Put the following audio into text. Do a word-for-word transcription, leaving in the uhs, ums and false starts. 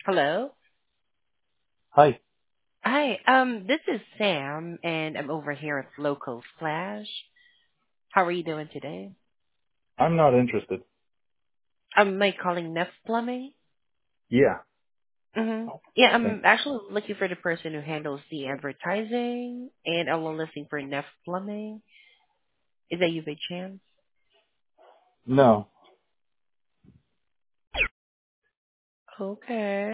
Hello. Hi. Hi. Um, this is Sam, and I'm over here at Local Splash. How are you doing today? I'm not interested. Um, am I calling Neff Plumbing? Yeah. Mm-hmm. Yeah, Thank I'm actually looking for the person who handles the advertising, and I'm listing for Neff Plumbing. Is that you by chance? No. Okay.